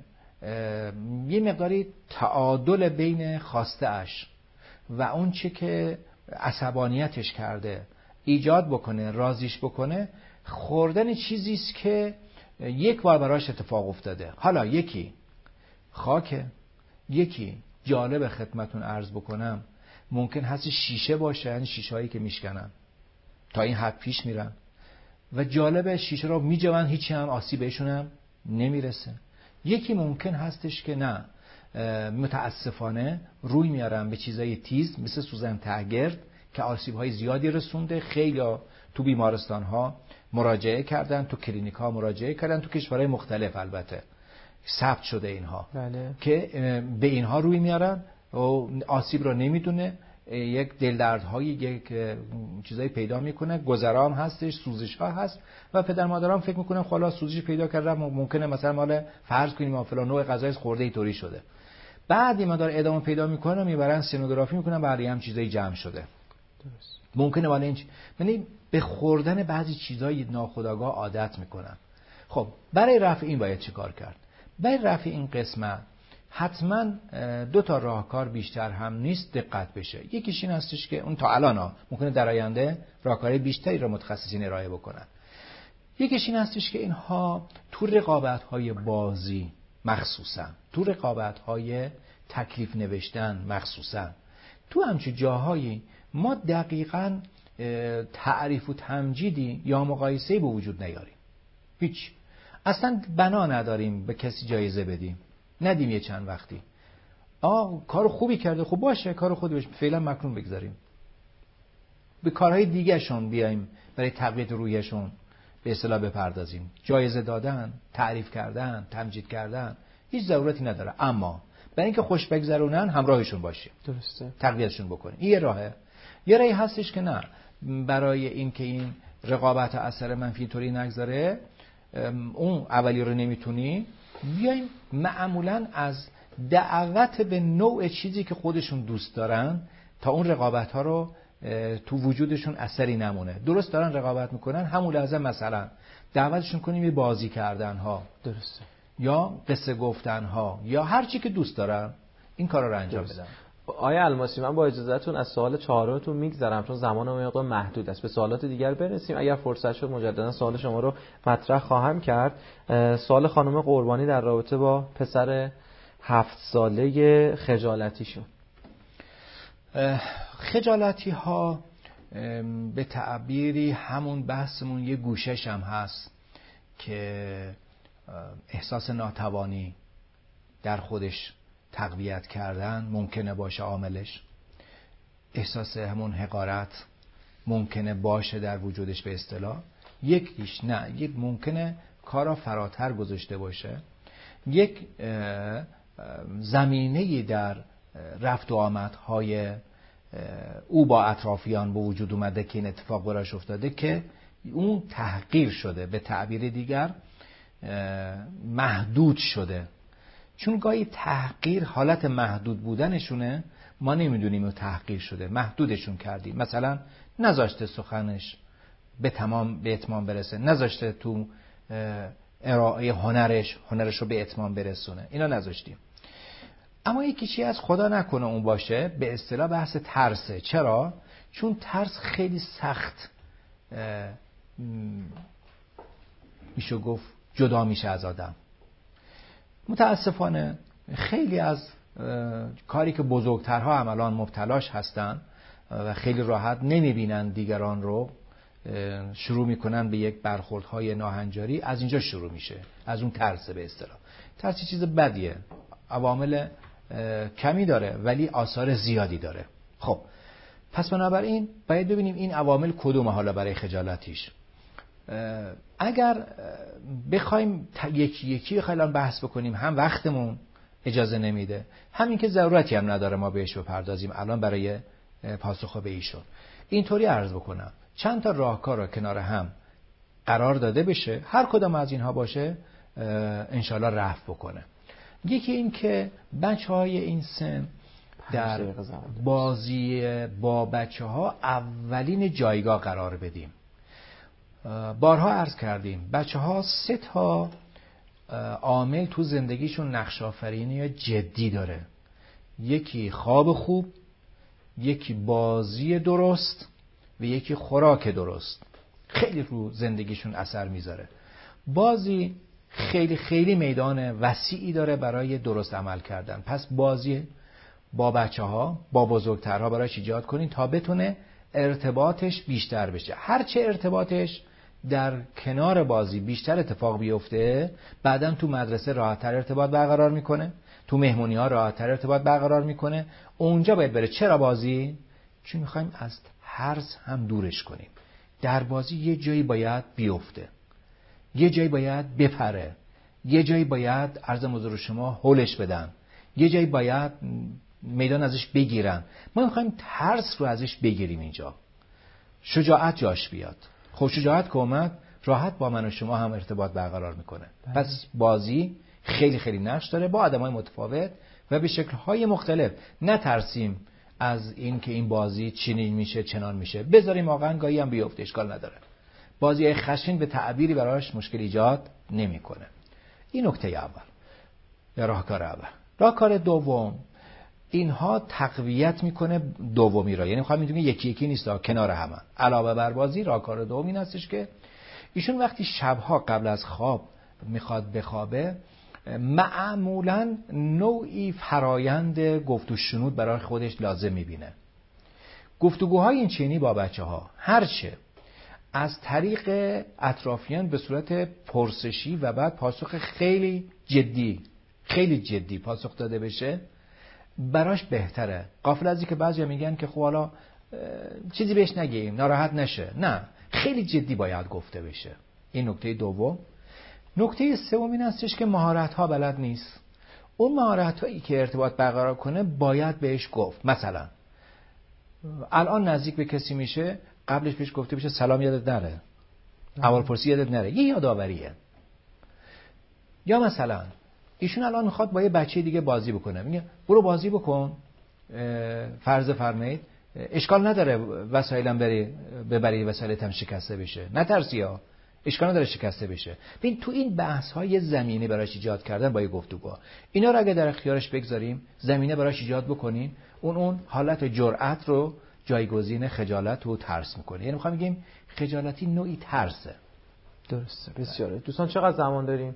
یه مقداری تعادل بین خواسته اش و اون چی که عصبانیتش کرده ایجاد بکنه، راضیش بکنه، خوردن چیزیست که یک بار براش اتفاق افتاده. حالا یکی خاکه، یکی جالب خدمتون عرض بکنم ممکن هست شیشه باشه، یعنی شیشه هایی که میشکنن تا این حد پیش میرن و جالب شیشه رو میجوان، هیچی هم آسیب بهشون هم نمیرسه. یکی ممکن هستش که نه، متاسفانه روی میارن به چیزای تیز مثل سوزن تهگرد که آسیب های زیادی رسونده. خیلی تو بیمارستان ها مراجعه کردن، تو کلینیک ها مراجعه کردن، تو کشورهای مختلف البته ثبت شده اینها. بله. که به اینها روی میارن و آسیب رو نمیدونه، یک دلدردهای یک چیزایی پیدا میکنه، گذرام هستش، سوزش ها هست و پدر مادرام فکر میکنن خلا سوزش پیدا کرده، ممکنه مثلا مال فرض کنیم ما فلان نوع غذای خورده اینطوری شده. بعد این مدار ادامه پیدا میکنن، میبرن سینوگرافی میکنن، بعد هم چیزایی جمع شده. درست. ممکنه ولی این یعنی به خوردن بعضی چیزای ناخودآگاه عادت میکنن. خب برای رفع این باید چیکار کرد؟ برای رفع این قسمت حتما دو تا راهکار بیشتر هم نیست دقت بشه. یکیش این هستش که اون تا الان ها ممکنه در آینده راهکارهای بیشتری را متخصصین ارائه بکنن. یکیش این هستش که اینها تو رقابت‌های بازی مخصوصا، تو رقابت‌های تکلیف نوشتن مخصوصا، تو همچین جاهایی ما دقیقاً تعریف و تمجیدی یا مقایسه‌ای به وجود نیاریم. هیچ. اصلا بنا نداریم به کسی جایزه بدیم، ندیم یه چند وقتی آه کار خوبی کرده، خوب باشه کار خودی باشه، فعلا مکرون بگذاریم، به کارهای دیگه شون بیایم برای تقویت رویشون به اصطلاح بپردازیم. جایزه دادن، تعریف کردن، تمجید کردن هیچ ضرورتی نداره، اما برای اینکه خوش بگذرونن همراهشون باشیم، درسته، تقویتشون بکنیم. این یه راهه. یه راهی هستش که نه، برای اینکه این رقابت اثر منفی طوری نگذاره، اون اولی رو نمیتونی، بیایم معمولاً از دعوت به نوع چیزی که خودشون دوست دارن تا اون رقابت ها رو تو وجودشون اثری نمونه. درست دارن رقابت میکنن، همون لحظه مثلا دعوتشون کنیم یه بازی کردن ها، درسته، یا قصه گفتن ها، یا هر چی که دوست دارن این کارا رو انجام بدن. آیا الماسی، من با اجازهتون از سوال چهارمتون میگذرم چون زمان مقدار محدود است، به سوالات دیگر برسیم. اگر فرصت شد مجددا سوال شما رو مطرح خواهم کرد. سوال خانم قربانی در رابطه با پسر هفت ساله خجالتیشون. خجالتی ها به تعبیری همون بحثمون یه گوشش هم هست که احساس ناتوانی در خودش تقویت کردن ممکنه باشه عاملش، احساس همون حقارت ممکنه باشه در وجودش به اصطلاح. یکیش نه، یک ممکنه کارا فراتر گذاشته باشه، یک زمینه‌ای در رفت و آمدهای او با اطرافیان به وجود اومده که این اتفاق براش افتاده که اون تحقیر شده، به تعبیر دیگر محدود شده. چون گاهی تحقیر حالت محدود بودنشونه، ما نمیدونیم اون تحقیر شده، محدودشون کردیم. مثلا نذاشته سخنش به تمام به اتمام برسه، نذاشته تو ارائه هنرش هنرش رو به اتمام برسونه، اینا نذاشتیم. اما یکی چی از خدا نکنه اون باشه، به اصطلاح بحث ترسه. چرا؟ چون ترس خیلی سخت میشه گفت جدا میشه از آدم. متاسفانه خیلی از کاری که بزرگترها عملان مبتلاش هستن و خیلی راحت نمیبینن دیگران رو، شروع میکنن به یک برخوردهای ناهنجاری. از اینجا شروع میشه، از اون ترسه. به اصطلاح ترس چیز بدیه، عوامل کمی داره ولی آثار زیادی داره. خب پس بنابراین باید ببینیم این عوامل کدومه حالا برای خجالتیش. اگر بخوایم یکی یکی خیلی بحث بکنیم هم وقتمون اجازه نمیده، همین که ضرورتی هم نداره ما بهش بپردازیم الان برای پاسخ به ایشون. اینطوری عرض بکنم چند تا راهکار رو کنار هم قرار داده بشه، هر کدام از اینها باشه انشالله رفع بکنه. یکی این که بچه های این سن در بازی با بچه ها اولین جایگاه قرار بدیم. بارها عرض کردیم بچه ها سه تا عامل تو زندگیشون نقش آفرینی جدی داره. یکی خواب خوب، یکی بازی درست و یکی خوراک درست. خیلی رو زندگیشون اثر میذاره. بازی خیلی خیلی میدان وسیعی داره برای درست عمل کردن. پس بازی با بچه ها با بزرگترها برایش ایجاد کنین تا بتونه ارتباطش بیشتر بشه. هرچه ارتباطش در کنار بازی بیشتر اتفاق بیفته، بعداً تو مدرسه راحت‌تر ارتباط برقرار میکنه، تو مهمونی ها راحت‌تر ارتباط برقرار میکنه. اونجا باید بره. چرا بازی؟ چون میخوایم از هرز هم دورش کنیم. در بازی یه جایی باید بیفته، یه جایی باید بپره، یه جایی باید عرض حضور شما هولش بدن، یه جایی باید میدان ازش بگیرن. ما میخوایم ترس رو ازش بگیریم. اینجا شجاعت جاش بیاد. خب شجاعت که اومد راحت با من و شما هم ارتباط برقرار میکنه. پس بازی خیلی خیلی نقش داره با آدمای متفاوت و به شکل‌های مختلف. نترسیم از این که این بازی چنین میشه چنان میشه، بذاریم واقعا گاهی هم بیفته، اشکال نداره. بازی خشن به تعبیری براش مشکل ایجاد نمیکنه. این نکته اول یا راهکار اول. راهکار دوم، اینها تقویت میکنه دومی را، یعنی میخوام میگم یکی یکی نیست، کنار هم. علاوه بر بازی راهکار دوم این هستش که ایشون وقتی شبها قبل از خواب میخواد بخوابه، معمولاً نوعی فرایند گفت و شنود برای خودش لازم میبینه. گفتگوهای این چینی با بچه ها هرچه از طریق اطرافیان به صورت پرسشی و بعد پاسخ خیلی جدی خیلی جدی پاسخ داده بشه براش بهتره. غافل از اینکه بعضیا میگن که خب حالا چیزی بهش نگیم ناراحت نشه، نه، خیلی جدی باید گفته بشه. این نکته دوم. نکته سوم این هستش که مهارت ها بلد نیست. اون مهارت هایی که ارتباط برقرار کنه باید بهش گفت. مثلا الان نزدیک به کسی میشه، قبلش بهش گفته بشه سلام یادت نره، احوالپرسی یادت نره، یه یادآوریه. یا مثلا ایشون الان میخواد با یه بچه دیگه بازی بکنه، میگه برو بازی بکن، فرض فرمایید اشکال نداره وسایلم بری ببری وسایلت هم شکسته بشه، نترسی ها، اشکال نداره شکسته بشه. ببین تو این بحث ها یه زمینه براش ایجاد کردن با یه گفتگو، اینا رو اگه در اختیارش بگذاریم، زمینه براش ایجاد بکنیم، اون اون حالت جرأت رو جایگزین خجالت و ترس میکنه. یعنی میخوام بگیم خجالتی نوعی ترسه. درسته. بسیاره. دوستان چقدر زمان داریم؟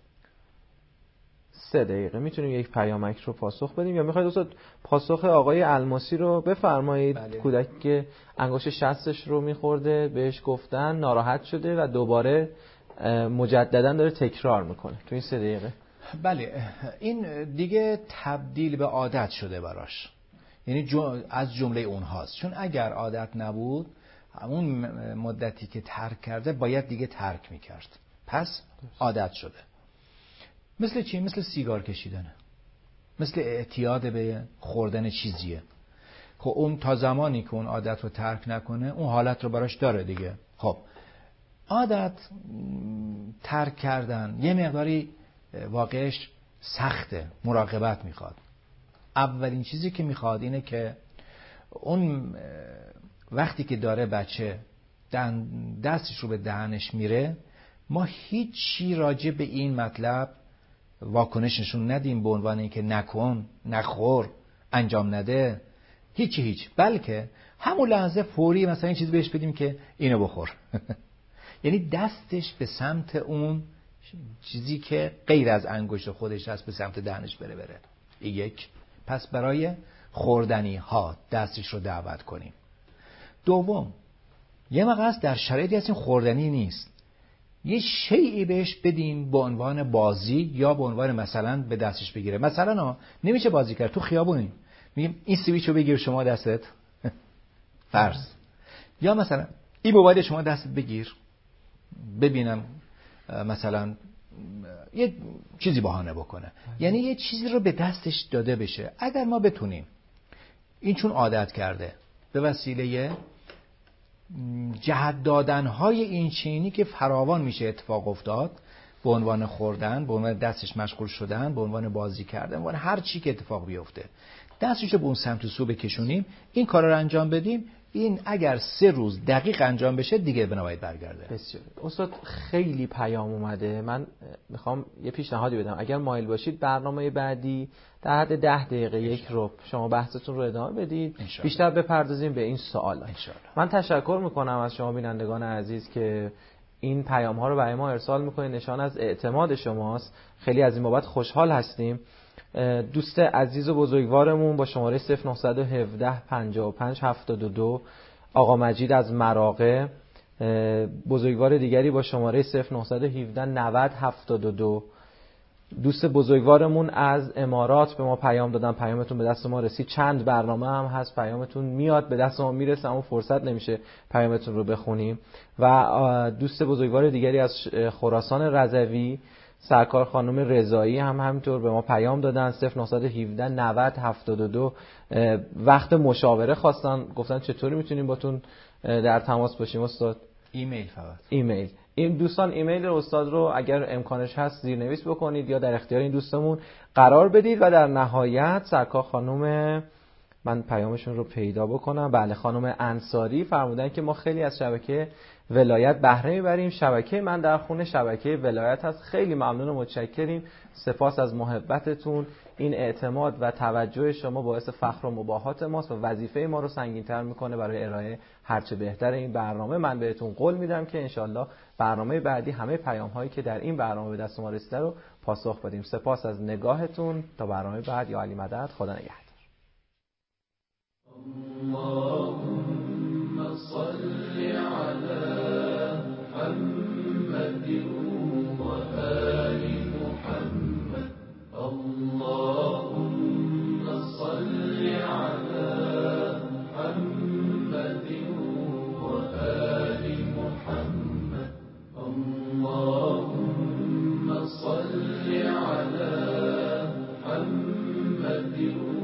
سه دقیقه. میتونیم یک پیامک رو پاسخ بدیم یا میخواید دوستان پاسخ آقای الماسی رو بفرمایید؟ بله. کودکی که انگشت شستش رو میخورده بهش گفتن ناراحت شده و دوباره مجددا داره تکرار میکنه تو این سه دقیقه. بله، این دیگه تبدیل به عادت شده براش، یعنی از جمله اونهاست. چون اگر عادت نبود همون مدتی که ترک کرده باید دیگه ترک میکرد، پس عادت شده. مثل چی؟ مثل سیگار کشیدنه. مثل اعتیاد به خوردن چیزیه. خب اون تا زمانی که اون عادت رو ترک نکنه اون حالت رو براش داره دیگه. خب عادت ترک کردن یه مقداری واقعش سخته، مراقبت میخواد. اولین چیزی که میخواد اینه که اون وقتی که داره بچه دستش رو به دهنش میره، ما هیچی راجع به این مطلب واکنش نشون ندیم به عنوان اینکه نکن، نخور، انجام نده، هیچی هیچ، بلکه همون لحظه فوری مثلا این چیز بهش بدیم که اینو بخور. یعنی دستش به سمت اون چیزی که غیر از انگشت خودش هست به سمت دهنش بره بره. یک، پس برای خوردنی ها دستش رو دعوت کنیم. دوم، یه موقع در شرایطی هست این خوردنی نیست، یه شیئی بهش بدیم به عنوان بازی یا به عنوان مثلا به دستش بگیره. مثلا ها نمیشه بازی کرد تو خیابونیم، میگیم این سویچو بگیر شما دستت فرض، یا مثلا این موبایل شما دستت بگیر ببینم مثلا یه چیزی بهانه بکنه. یعنی یه چیزی رو به دستش داده بشه. اگر ما بتونیم این چون عادت کرده به وسیله جهت دادنهای این چینی که فراوان میشه اتفاق افتاد، به عنوان خوردن، به عنوان دستش مشغول شدن، به عنوان بازی کردن، به عنوان هر چی که اتفاق بیفته دستش رو به اون سمت سو بکشونیم، این کار رو انجام بدیم، این اگر سه روز دقیق انجام بشه دیگه بنابراین برگرده. بسیار استاد، خیلی پیام اومده. من میخوام یه پیشنهادی بدم، اگر مایل باشید برنامه بعدی در حد ده دقیقه یک رو شما بحثتون رو ادامه بدید، بیشتر بپردازیم به این سوال. من تشکر میکنم از شما بینندگان عزیز که این پیام ها رو برای ما ارسال میکنید، نشان از اعتماد شماست. خیلی از این بابت خوشحال هستیم. دوست عزیز و بزرگوارمون با شماره صفر نه یک هفت پنجاه و پنج هفتاد و دو، آقا مجید از مراغه. بزرگوار دیگری با شماره صفر نه یک هفت نود هفتاد و دو. دوست بزرگوارمون از امارات به ما پیام دادن، پیامتون به دست ما رسید. چند برنامه هم هست پیامتون میاد به دست ما میرسه اما فرصت نمیشه پیامتون رو بخونیم. و دوست بزرگوار دیگری از خراسان رضوی، سرکار خانم رضایی هم همینطور به ما پیام دادن صفر نه یک هفت نود هفتاد و دو. وقت مشاوره خواستن، گفتن چطوری میتونیم باتون در تماس باشیم استاد؟ ایمیل فقط. ایمیل. این دوستان ایمیل استاد رو اگر امکانش هست زیرنویس بکنید یا در اختیار این دوستمون قرار بدید. و در نهایت سرکار خانم، من پیامشون رو پیدا بکنم، بله، خانم انصاری فرمودن که ما خیلی از شبکه ولایت بهره میبریم. شبکه من در خونه شبکه ولایت هست. خیلی ممنون و متشکریم. سپاس از محبتتون. این اعتماد و توجه شما باعث فخر و مباهات ماست و وظیفه ما رو سنگین‌تر میکنه برای ارائه هرچه بهتر این برنامه. من بهتون قول میدم که انشالله برنامه بعدی همه پیام هایی که در این برنامه به دست ما رسیده رو پاسخ بدیم. سپاس از نگاهتون. تا برنامه بعد، یا علی مدد. خدا نگهدار. اللهم صل على محمد وآل محمد. اللهم صل على محمد وآل محمد. اللهم صل على محمد